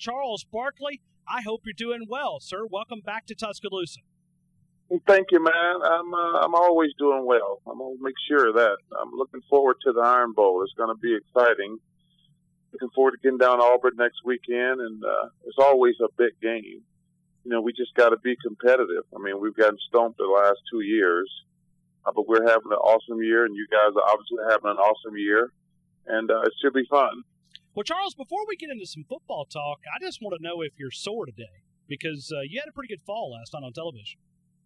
Charles Barkley. I hope you're doing well, sir. Welcome back to Tuscaloosa. Thank you, man. I'm always doing well. I'm going to make sure of that. I'm looking forward to the Iron Bowl. It's going to be exciting. Looking forward to getting down to Auburn next weekend, and it's always a big game. We just got to be competitive. I mean, we've gotten stomped the last 2 years, but we're having an awesome year, and you guys are obviously having an awesome year, and it should be fun. Well, Charles, before we get into some football talk, I just want to know if you're sore today, because you had a pretty good fall last night on television.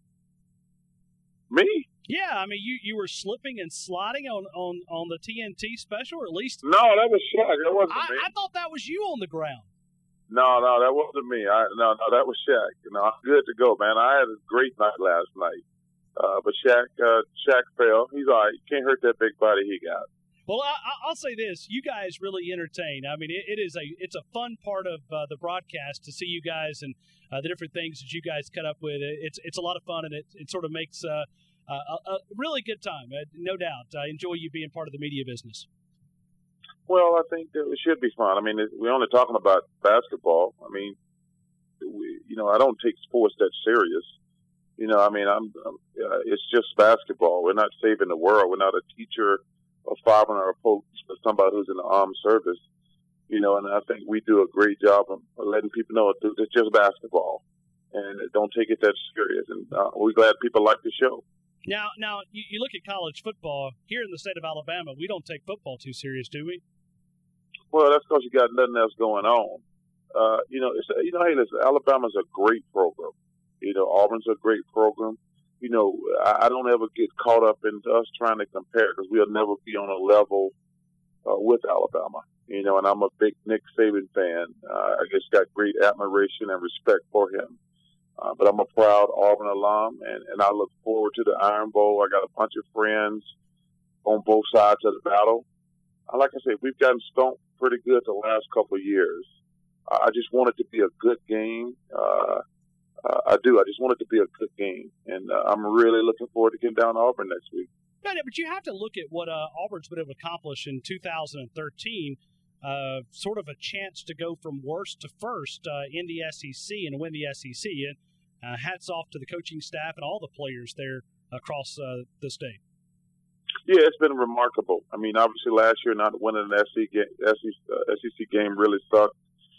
Me? Yeah, I mean, you were slipping and sliding on the TNT special, or at least... No, that was Shaq. That wasn't me. I thought that was you on the ground. No, that wasn't me. No, that was Shaq. I'm good to go, man. I had a great night last night. But Shaq fell. He's all right. You can't hurt that big body he got. Well, I'll say this: you guys really entertain. I mean, it's a fun part of the broadcast to see you guys and the different things that you guys cut up with. It's a lot of fun, and it sort of makes a really good time, no doubt. I enjoy you being part of the media business. Well, I think it should be fun. I mean, we're only talking about basketball. I mean, I don't take sports that serious. It's just basketball. We're not saving the world. We're not a teacher, a fireman, or a police, or somebody who's in the armed service. And I think we do a great job of letting people know it's just basketball, and don't take it that serious. And we're glad people like the show. Now, you look at college football here in the state of Alabama. We don't take football too serious, do we? Well, that's because you got nothing else going on. Hey, listen, Alabama's a great program. Auburn's a great program. I don't ever get caught up in us trying to compare, because we'll never be on a level with Alabama. And I'm a big Nick Saban fan. I just got great admiration and respect for him. But I'm a proud Auburn alum, and I look forward to the Iron Bowl. I got a bunch of friends on both sides of the battle. Like I said, we've gotten stomped pretty good the last couple of years. I just want it to be a good game. I do. I just want it to be a good game. And I'm really looking forward to getting down to Auburn next week. No, but you have to look at what Auburn's been able to accomplish in 2013. Sort of a chance to go from worst to first in the SEC and win the SEC. And hats off to the coaching staff and all the players there across the state. Yeah, it's been remarkable. I mean, obviously last year not winning an SEC game really sucked.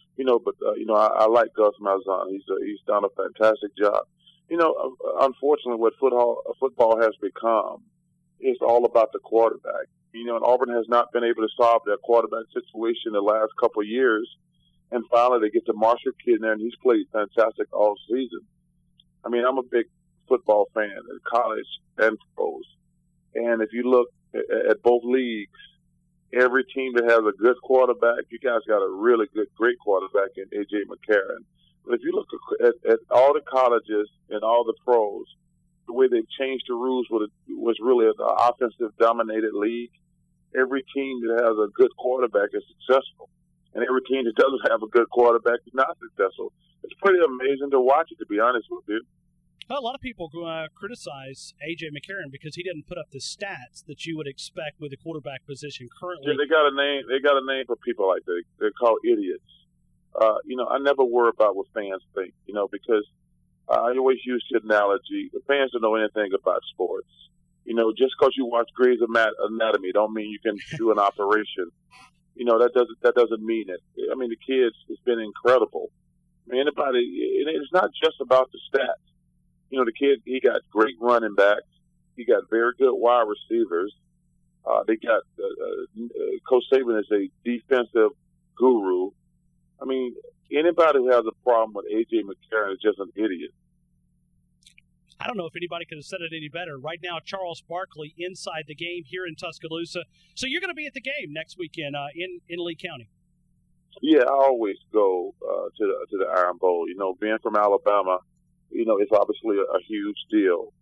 I like Gus Malzahn. He's done a fantastic job. Unfortunately, what football has become is all about the quarterback. And Auburn has not been able to solve their quarterback situation the last couple of years. And finally, they get the Marshall kid in there, and he's played fantastic all season. I mean, I'm a big football fan in college and pros. And if you look at both leagues, every team that has a good quarterback, you guys got a really great quarterback in A.J. McCarron. But if you look at all the colleges and all the pros, the way they've changed the rules was really an offensive-dominated league. Every team that has a good quarterback is successful. And every team that doesn't have a good quarterback is not successful. It's pretty amazing to watch it, to be honest with you. Well, a lot of people criticize A.J. McCarron because he didn't put up the stats that you would expect with the quarterback position currently. Yeah, they got a name for people like that. They're called idiots. I never worry about what fans think, because I always use the analogy. The fans don't know anything about sports. Just because you watch Grey's Anatomy don't mean you can do an operation. That doesn't mean it. I mean, the kids, it's been incredible. I mean, it's not just about the stats. The kid, he got great running backs. He got very good wide receivers. They got Coach Saban is a defensive guru. I mean, anybody who has a problem with A.J. McCarron is just an idiot. I don't know if anybody could have said it any better. Right now, Charles Barkley inside the game here in Tuscaloosa. So you're going to be at the game next weekend in Lee County. Yeah, I always go to the Iron Bowl. Being from Alabama, it's obviously a huge deal.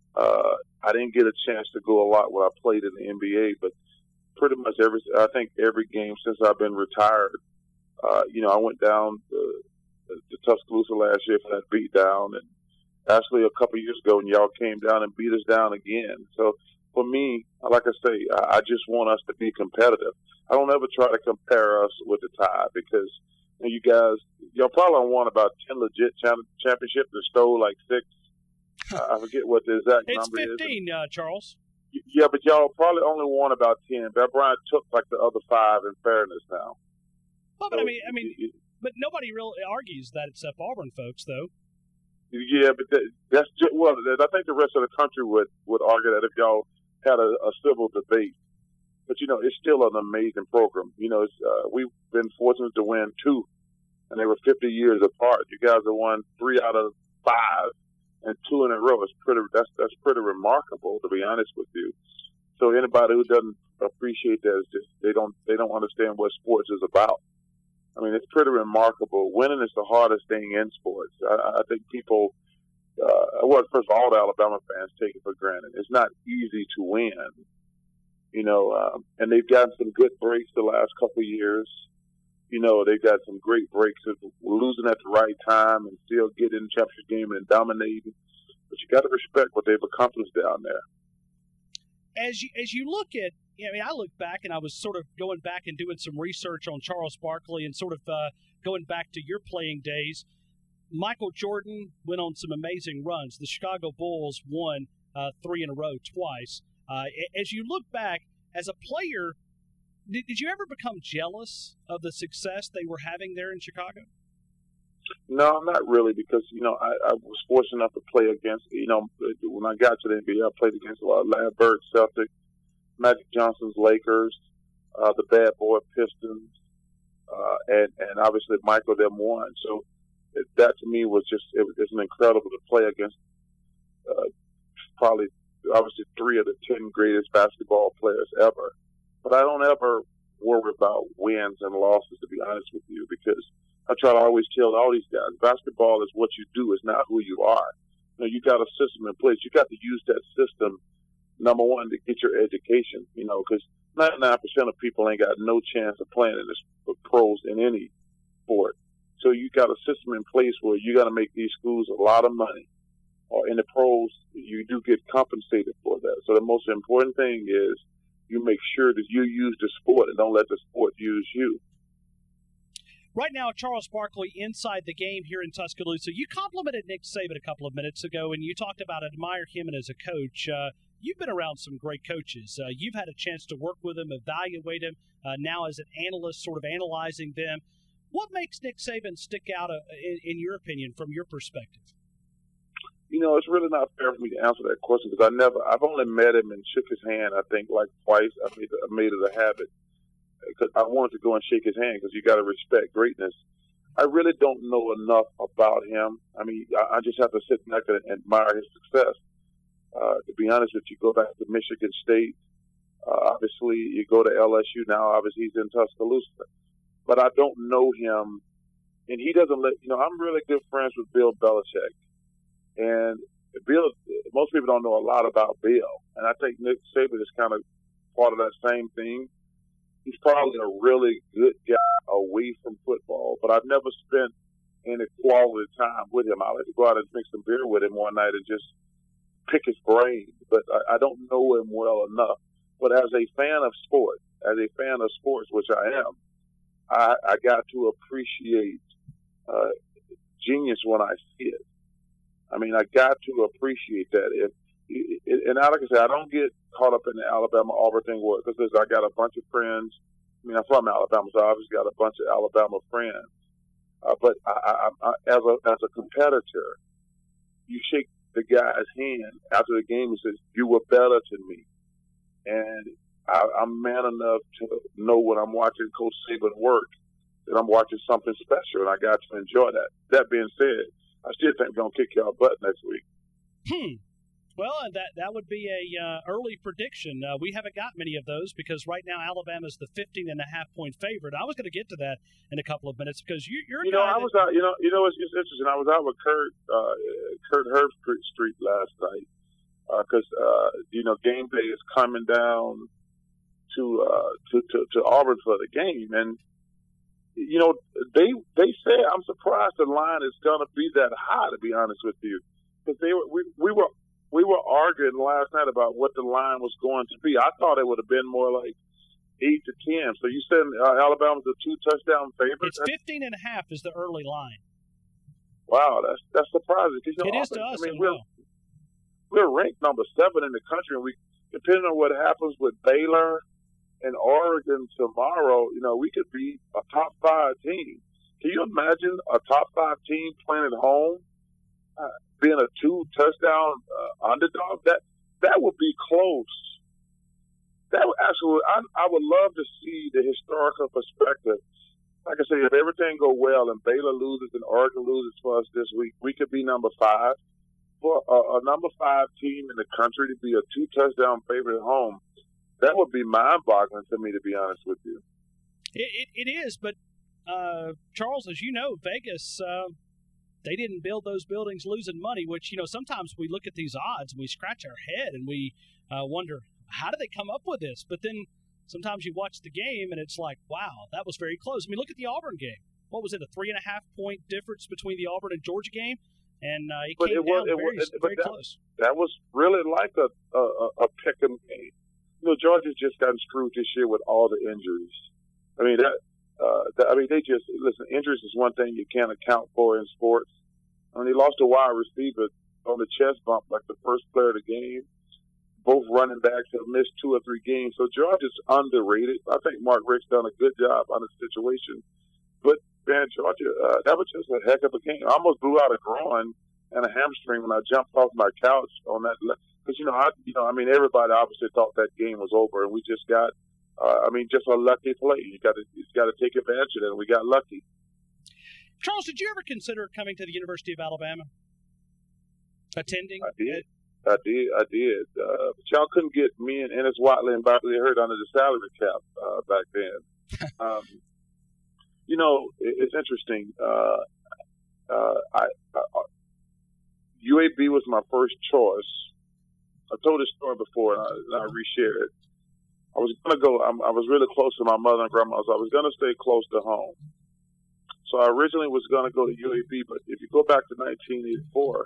I didn't get a chance to go a lot when I played in the NBA, but pretty much every game since I've been retired. I went down to Tuscaloosa last year for that beat down, and actually a couple of years ago, and y'all came down and beat us down again. So for me, like I say, I just want us to be competitive. I don't ever try to compare us with the Tide because, And you guys, y'all probably won about 10 legit championships and stole like 6. I forget what the exact number is. It's 15, Charles. Yeah, but y'all probably only won about 10. Bear Bryant took like the other 5 in fairness now. Well, but so, I mean, but nobody really argues that except Auburn folks, though. Yeah, but that's just, well, I think the rest of the country would argue that if y'all had a civil debate. But, it's still an amazing program. We've been fortunate to win 2, and they were 50 years apart. You guys have won 3 out of 5 and 2 in a row. That's pretty remarkable, to be honest with you. So anybody who doesn't appreciate that is just they don't understand what sports is about. I mean, it's pretty remarkable. Winning is the hardest thing in sports. I think people, first of all the Alabama fans take it for granted. It's not easy to win, and they've gotten some good breaks the last couple of years. They've got some great breaks of losing at the right time and still getting in the championship game and dominating. But you got to respect what they've accomplished down there. As you look at, I look back and I was sort of going back and doing some research on Charles Barkley and sort of going back to your playing days. Michael Jordan went on some amazing runs. The Chicago Bulls won 3 in a row twice. As you look back, as a player, did you ever become jealous of the success they were having there in Chicago? No, not really, because, I was fortunate enough to play against, when I got to the NBA, I played against a lot of Larry Bird, Celtics, Magic Johnson's Lakers, the Bad Boy Pistons, and obviously Michael them won. So that to me was it's incredible to play against probably, obviously, 3 of the 10 greatest basketball players ever. But I don't ever worry about wins and losses, to be honest with you, because I try to always tell all these guys, basketball is what you do, it's not who you are. You got a system in place. You got to use that system, number one, to get your education, because 99% of people ain't got no chance of playing in the pros in any sport. So you got a system in place where you got to make these schools a lot of money. Or in the pros, you do get compensated for that. So the most important thing is you make sure that you use the sport and don't let the sport use you. Right now, Charles Barkley inside the game here in Tuscaloosa. You complimented Nick Saban a couple of minutes ago, and you talked about admire him as a coach. You've been around some great coaches. You've had a chance to work with them, evaluate them, now as an analyst, sort of analyzing them. What makes Nick Saban stick out, in your opinion, from your perspective? It's really not fair for me to answer that question because I've only met him and shook his hand, I think, like twice. I made it a habit because I wanted to go and shake his hand because you got to respect greatness. I really don't know enough about him. I mean, I just have to sit back and admire his success. To be honest with you, go back to Michigan State. Obviously, you go to LSU now. Obviously, he's in Tuscaloosa. But I don't know him, and he doesn't I'm really good friends with Bill Belichick. And Bill, most people don't know a lot about Bill. And I think Nick Saban is kind of part of that same thing. He's probably a really good guy away from football, but I've never spent any quality time with him. I like to go out and drink some beer with him one night and just pick his brain. But I don't know him well enough. But as a fan of sports, which I am, I got to appreciate genius when I see it. I mean, I got to appreciate that. And like I said, I don't get caught up in the Alabama-Auburn thing because I got a bunch of friends. I mean, I'm from Alabama, so I obviously got a bunch of Alabama friends. But as a competitor, you shake the guy's hand after the game and says, "You were better than me." And I'm man enough to know when I'm watching Coach Saban work that I'm watching something special, and I got to enjoy that. That being said, I still think we're going to kick y'all butt next week. Well, that would be a early prediction. We haven't got many of those because right now Alabama's the 15.5-point favorite. I was going to get to that in a couple of minutes because you're a guy was out. It's interesting. I was out with Kurt Herbstreit last night because game day is coming down to Auburn for the game, and they say I'm surprised the line is going to be that high. To be honest with you, because we were arguing last night about what the line was going to be. I thought it would have been more like 8-10. So you said Alabama's a 2-touchdown favorite? It's 15.5 is the early line. Wow, that's surprising. It is to us. We're ranked number 7 in the country, and we, depending on what happens with Baylor and Oregon tomorrow, we could be a top 5 team. Can you imagine a top 5 team playing at home, being a 2-touchdown underdog? That would be close. That would actually, I would love to see the historical perspective. Like I say, if everything go well and Baylor loses and Oregon loses for us this week, we could be number 5. For a number 5 team in the country to be a 2-touchdown favorite at home, that would be mind-boggling to me, to be honest with you. It is, but Charles, as you know, Vegas, they didn't build those buildings losing money, which, sometimes we look at these odds and we scratch our head and we wonder, how did they come up with this? But then sometimes you watch the game and it's like, wow, that was very close. I mean, look at the Auburn game. What was it, a 3.5-point difference between the Auburn and Georgia game? And it came down very close. That was really like a pick 'em game. Georgia's just gotten screwed this year with all the injuries. I mean, they just listen. Injuries is one thing you can't account for in sports. I mean, they lost a wide receiver on the chest bump, like the first player of the game. Both running backs have missed 2 or 3 games, so Georgia's underrated. I think Mark Richt's done a good job on the situation, but man, Georgia, that was just a heck of a game. I almost blew out a groin and a hamstring when I jumped off my couch on that. Because everybody obviously thought that game was over, and we just got, just a lucky play. You got to take advantage of it, and we got lucky. Charles, did you ever consider coming to the University of Alabama? Attending? I did. But y'all couldn't get me and Ennis Watley and Bobby Hurt under the salary cap back then. It's interesting. UAB was my first choice. I told this story before, and I reshare it. I was going to go. I was really close to my mother and grandma, so I was going to stay close to home. So I originally was going to go to UAB, but if you go back to 1984,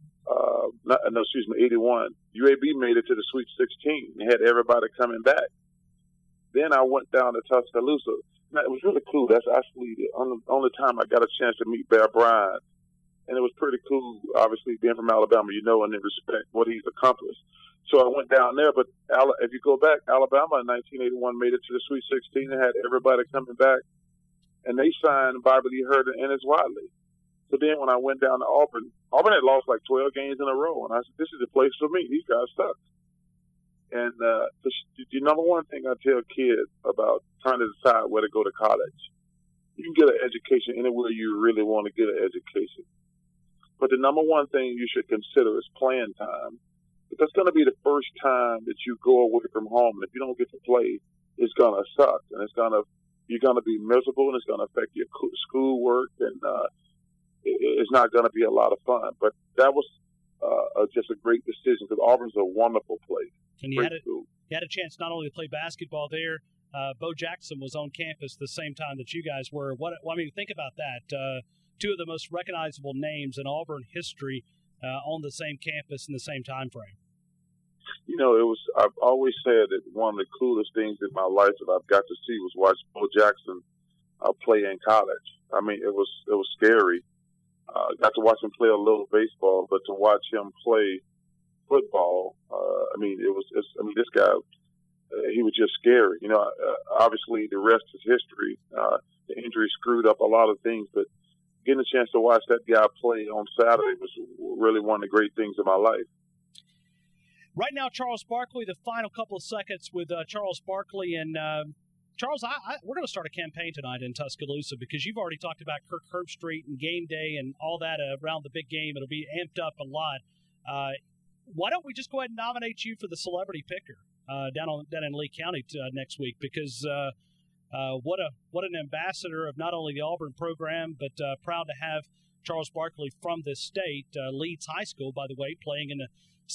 81, UAB made it to the Sweet 16 and had everybody coming back. Then I went down to Tuscaloosa. Now, it was really cool. That's actually the only time I got a chance to meet Bear Bryant. And it was pretty cool, obviously, being from Alabama, and they respect what he's accomplished. So I went down there, but if you go back, Alabama in 1981 made it to the Sweet 16 and had everybody coming back. And they signed Bobby Lee Hurt and Ennis Watley. So then when I went down to Auburn had lost like 12 games in a row. And I said, this is the place for me. These guys suck. And the number one thing I tell kids about trying to decide where to go to college, you can get an education anywhere you really want to get an education. But the number one thing you should consider is playing time. But that's going to be the first time that you go away from home. And if you don't get to play, it's going to suck. And you're going to be miserable, and it's going to affect your schoolwork, and it's not going to be a lot of fun. But that was just a great decision, because Auburn's a wonderful place. And you had a chance not only to play basketball there. Bo Jackson was on campus the same time that you guys were. Think about that. 2 of the most recognizable names in Auburn history on the same campus in the same time frame. I've always said that one of the coolest things in my life that I've got to see was watch Bo Jackson play in college. I mean, it was scary. Got to watch him play a little baseball, but to watch him play football, this guy, he was just scary. Obviously the rest is history. The injury screwed up a lot of things, but getting a chance to watch that guy play on Saturday was really one of the great things in my life. Right now, Charles Barkley, the final couple of seconds with Charles Barkley. And Charles, we're going to start a campaign tonight in Tuscaloosa, because you've already talked about Kirk Herbstreit and game day and all that around the big game. It'll be amped up a lot. Why don't we just go ahead and nominate you for the celebrity picker down in Lee County next week? Because what an ambassador of not only the Auburn program, but proud to have Charles Barkley from this state. Leeds High School, by the way, playing in the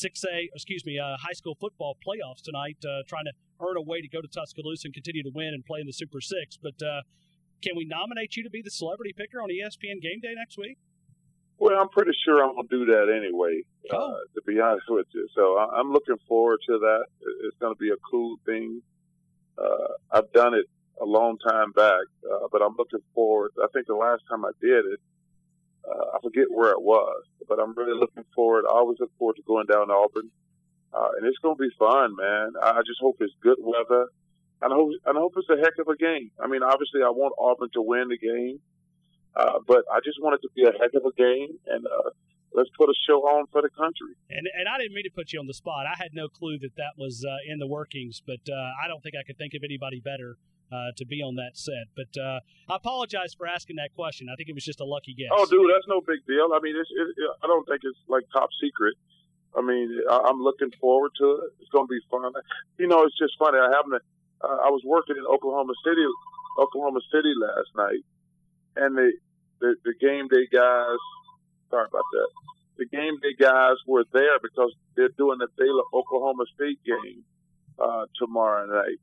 high school football playoffs tonight, trying to earn a way to go to Tuscaloosa and continue to win and play in the Super 6. But can we nominate you to be the celebrity picker on ESPN Game Day next week? Well, I'm pretty sure I'm going to do that anyway, to be honest with you. So I'm looking forward to that. It's going to be a cool thing. I've done it a long time back, but I'm looking forward. I think the last time I did it, I forget where it was, but I'm really looking forward. I always look forward to going down to Auburn, and it's going to be fun, man. I just hope it's good weather, and I hope it's a heck of a game. I mean, obviously, I want Auburn to win the game, but I just want it to be a heck of a game, and let's put a show on for the country. And I didn't mean to put you on the spot. I had no clue that was in the workings, but I don't think I could think of anybody better to be on that set. But I apologize for asking that question. I think it was just a lucky guess. Oh, dude, that's no big deal. I mean, I don't think it's like top secret. I mean, I'm looking forward to it. It's going to be fun. You know, it's just funny. I was working in Oklahoma City last night, and the game day guys. Sorry about that. The game day guys were there because they're doing the Baylor Oklahoma State game tomorrow night.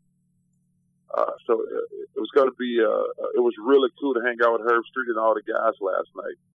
So it was going to be. It was really cool to hang out with Herb Street and all the guys last night.